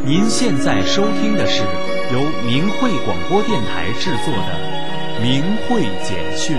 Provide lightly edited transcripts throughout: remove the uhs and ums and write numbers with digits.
您现在收听的是由明慧广播电台制作的《明慧简讯》。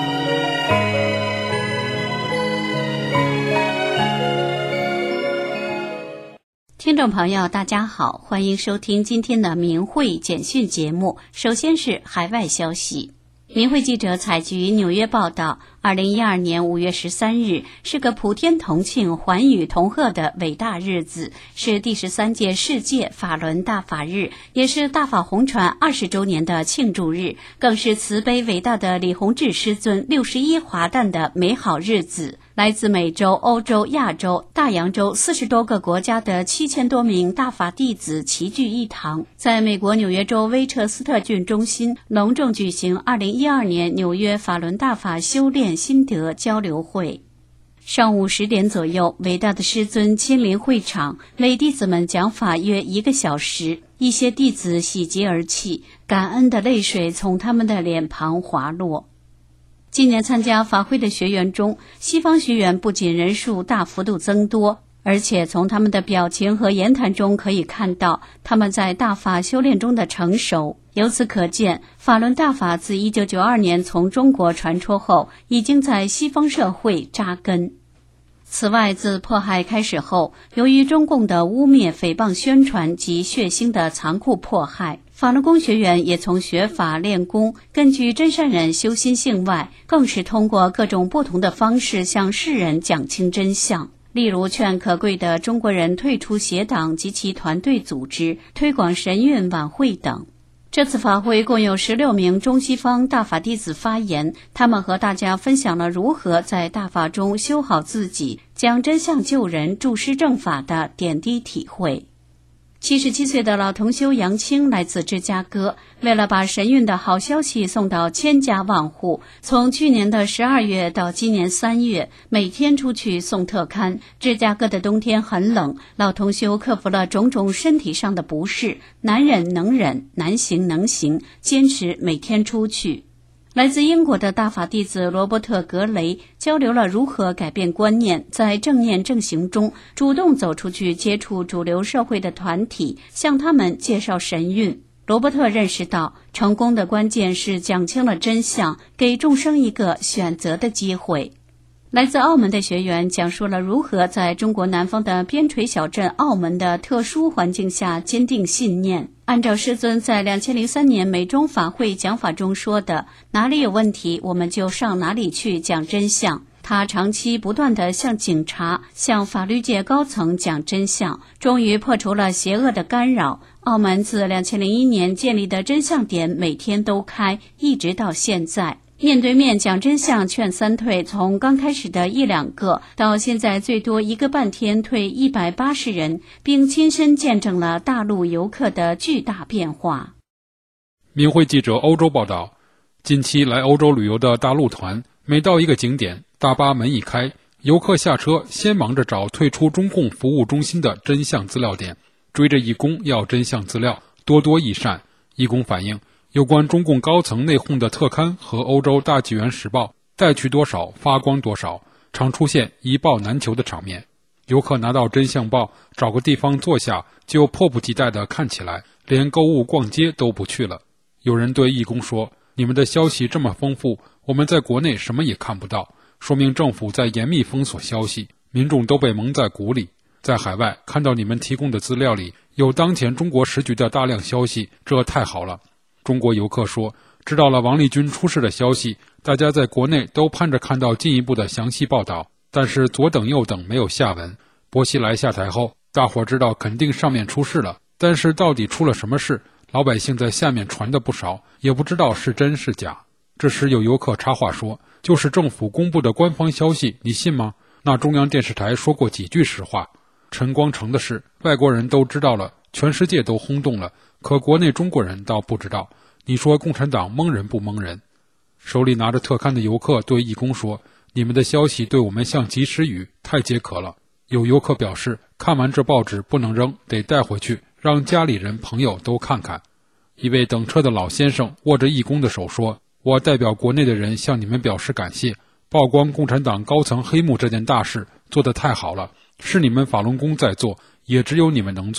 听众朋友大家好，欢迎收听今天的明慧简讯节目。首先是海外消息。明慧记者采集于纽约报道，2012年5月13日是个普天同庆、寰宇同贺的伟大日子，是第13届世界法轮大法日，也是大法红传20周年的庆祝日，更是慈悲伟大的李洪志师尊61华诞的美好日子。来自美洲、欧洲、亚洲、大洋洲40多个国家的7000多名大法弟子齐聚一堂，在美国纽约州威彻斯特郡中心隆重举行2012年纽约法轮大法修炼心得交流会。上午10点左右，伟大的师尊亲临会场，为弟子们讲法约1个小时。一些弟子喜极而泣，感恩的泪水从他们的脸庞滑落。今年参加法会的学员中，西方学员不仅人数大幅度增多，而且从他们的表情和言谈中可以看到他们在大法修炼中的成熟。由此可见，法轮大法自1992年从中国传出后，已经在西方社会扎根。此外，自迫害开始后，由于中共的污蔑、诽谤宣传及血腥的残酷迫害，法轮功学员也从学法练功，根据真善忍修心性外，更是通过各种不同的方式向世人讲清真相。例如劝可贵的中国人退出邪党及其团队组织，推广神韵晚会等。这次法会共有16名中西方大法弟子发言，他们和大家分享了如何在大法中修好自己、讲真相救人、助师正法的点滴体会。77岁的老同修杨青来自芝加哥，为了把神韵的好消息送到千家万户，从去年的12月到今年3月，每天出去送特刊。芝加哥的冬天很冷，老同修克服了种种身体上的不适，难忍能忍，难行能行，坚持每天出去。来自英国的大法弟子罗伯特·格雷交流了如何改变观念，在正念正行中主动走出去接触主流社会的团体，向他们介绍神韵。罗伯特认识到，成功的关键是讲清了真相，给众生一个选择的机会。来自澳门的学员讲述了如何在中国南方的边陲小镇澳门的特殊环境下坚定信念。按照师尊在2003年美中法会讲法中说的，哪里有问题我们就上哪里去讲真相。他长期不断地向警察、向法律界高层讲真相，终于破除了邪恶的干扰。澳门自2001年建立的真相点每天都开，一直到现在。面对面讲真相劝三退，从刚开始的1-2个到现在最多1个半天退180人，并亲身见证了大陆游客的巨大变化。 明慧记者欧洲报道，近期来欧洲旅游的大陆团，每到一个景点，大巴门一开，游客下车先忙着找退出中共服务中心的真相资料点，追着义工要真相资料，多多益善。义工反映，有关中共高层内讧的特刊和欧洲大纪元时报带去多少发光多少，常出现一报难求的场面。游客拿到真相报，找个地方坐下就迫不及待地看起来，连购物逛街都不去了。有人对义工说，你们的消息这么丰富，我们在国内什么也看不到，说明政府在严密封锁消息，民众都被蒙在鼓里。在海外看到你们提供的资料里有当前中国时局的大量消息，这太好了。中国游客说，知道了王立军出事的消息，大家在国内都盼着看到进一步的详细报道，但是左等右等没有下文。薄熙来下台后，大伙知道肯定上面出事了，但是到底出了什么事，老百姓在下面传的不少，也不知道是真是假。这时有游客插话说，就是政府公布的官方消息，你信吗？那中央电视台说过几句实话。陈光诚的事，外国人都知道了，全世界都轰动了，可国内中国人倒不知道。你说共产党蒙人不蒙人？手里拿着特刊的游客对义工说，你们的消息对我们像及时雨，太解渴了。有游客表示，看完这报纸不能扔，得带回去，让家里人朋友都看看。一位等车的老先生握着义工的手说，我代表国内的人向你们表示感谢，曝光共产党高层黑幕这件大事做得太好了，是你们法轮功在做，也只有你们能做，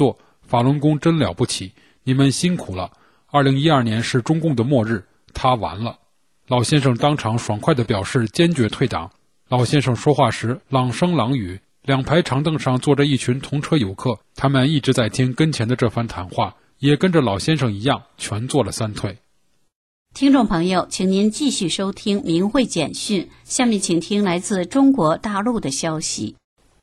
法轮功真了不起，你们辛苦了，2012年是中共的末日，他完了。老先生当场爽快地表示坚决退党。老先生说话时朗声朗语，两排长凳上坐着一群同车游客，他们一直在听跟前的这番谈话，也跟着老先生一样全做了3退。 听众朋友，请您继续收听明慧简讯，下面请听来自中国大陆的消息。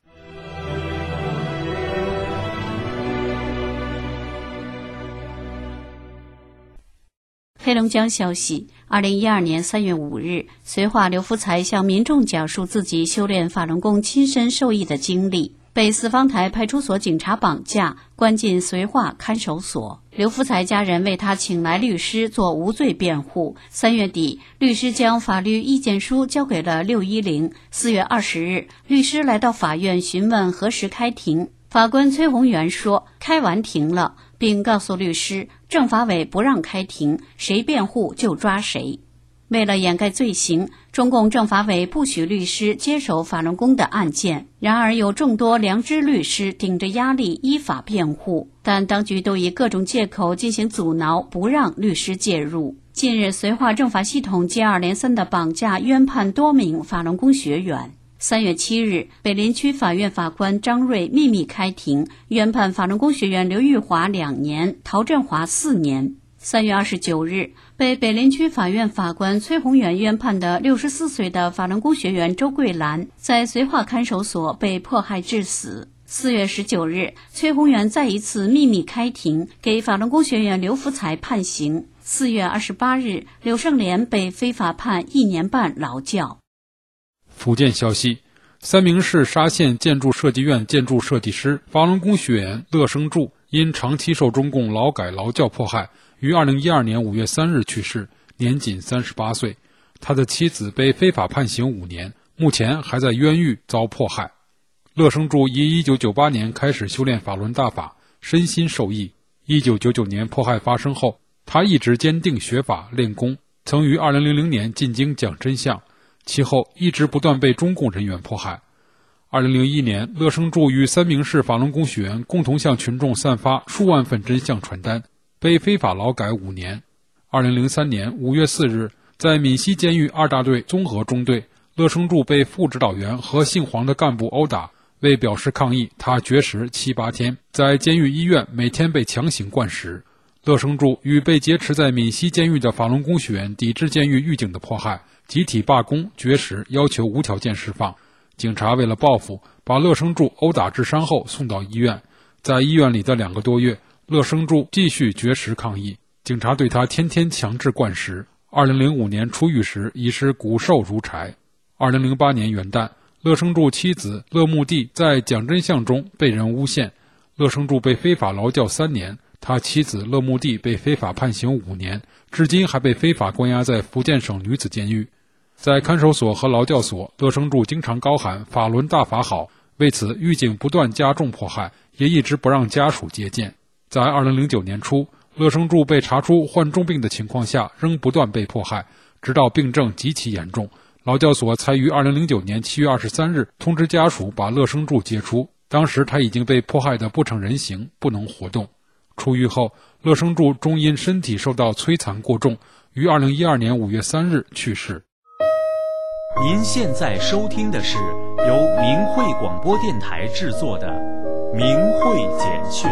黑龙江消息，2012年3月5日，绥化刘福才向民众讲述自己修炼法轮功亲身受益的经历，被四方台派出所警察绑架，关进绥化看守所。刘福才家人为他请来律师做无罪辩护。3月底，律师将法律意见书交给了610。4月20日，律师来到法院询问何时开庭。法官崔宏元说，开完庭了，并告诉律师，政法委不让开庭，谁辩护就抓谁。为了掩盖罪行，中共政法委不许律师接手法轮功的案件。然而有众多良知律师顶着压力依法辩护，但当局都以各种借口进行阻挠，不让律师介入。近日，绥化政法系统接二连三的绑架冤判多名法轮功学员。3月7日，北林区法院法官张瑞秘密开庭，冤判法轮功学员刘玉华2年，陶振华4年。3月29日，被北林区法院法官崔宏元冤判的64岁的法轮功学员周桂兰，在绥化看守所被迫害致死。4月19日，崔宏元再一次秘密开庭，给法轮功学员刘福才判刑。4月28日，柳胜莲被非法判1年半劳教。 福建消息，三明市沙县建筑设计院建筑设计师、法轮功学员乐生柱因长期受中共劳改劳教迫害，于2012年5月3日去世，年仅38岁。他的妻子被非法判刑5年，目前还在冤狱遭迫害。乐生柱于1998年开始修炼法轮大法，身心受益。1999年迫害发生后，他一直坚定学法练功，曾于2000年进京讲真相，其后一直不断被中共人员迫害。2001年，乐生柱与三明市法轮功学员共同向群众散发数万份真相传单，被非法劳改5年。2003年5月4日，在闽西监狱2大队综合中队，乐生柱被副指导员和姓黄的干部殴打，为表示抗议，他绝食7、8天，在监狱医院每天被强行灌食。乐生柱与被劫持在闽西监狱的法轮功学员抵制监狱狱警的迫害，集体罢工绝食，要求无条件释放。警察为了报复，把乐生柱殴打致伤后送到医院。在医院里的2个多月，乐生柱继续绝食抗议，警察对他天天强制灌食。2005年出狱时已是骨瘦如柴。2008年元旦，乐生柱妻子乐慕地在讲真相中被人诬陷，乐生柱被非法劳教3年，他妻子乐慕地被非法判刑5年，至今还被非法关押在福建省女子监狱。在看守所和劳教所，乐生柱经常高喊法轮大法好，为此狱警不断加重迫害，也一直不让家属接见。在2009年初，乐生柱被查出患重病的情况下，仍不断被迫害，直到病症极其严重，劳教所才于2009年7月23日通知家属把乐生柱接出，当时他已经被迫害得不成人形，不能活动。出狱后，乐生柱终因身体受到摧残过重，于2012年5月3日去世。 您现在收听的是由明慧广播电台制作的《明慧简讯》。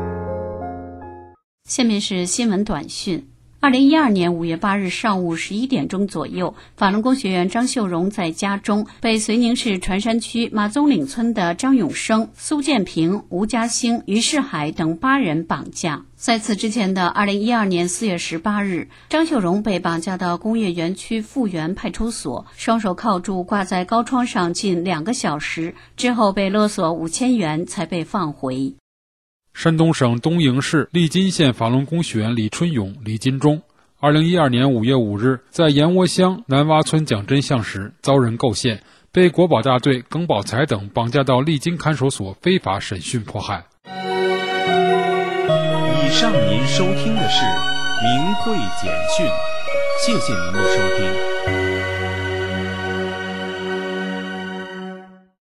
下面是新闻短讯。2012年5月8日上午11点钟左右，法轮功学员张秀荣在家中被绥宁市船山区马宗岭村的张永生、苏建平、吴家兴、于世海等8人绑架。在此之前的2012年4月18日，张秀荣被绑架到工业园区富源派出所，双手铐住挂在高窗上近2个小时，之后被勒索5000元才被放回。 山东省东营市利津县法轮功学员李春勇、李金忠2012年5月5日在盐窝乡南洼村讲真相时遭人构陷，被国保大队耿宝才等绑架到利津看守所非法审讯迫害。 以上您收听的是明慧简讯，谢谢您的收听。